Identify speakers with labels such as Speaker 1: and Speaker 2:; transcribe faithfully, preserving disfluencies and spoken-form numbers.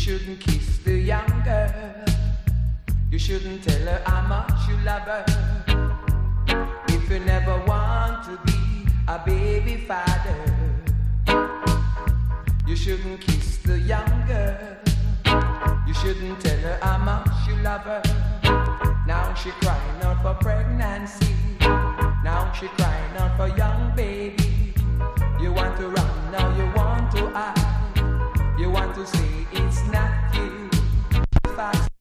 Speaker 1: shouldn't kiss the young girl. You shouldn't tell her how much you love her. If you never want to be a baby father, you shouldn't kiss the young girl. You shouldn't tell her how much you love her. Now she crying out for pregnancy. Now she crying out for young baby. You want to run, now you want to hide. You want to say it's not you. Fast.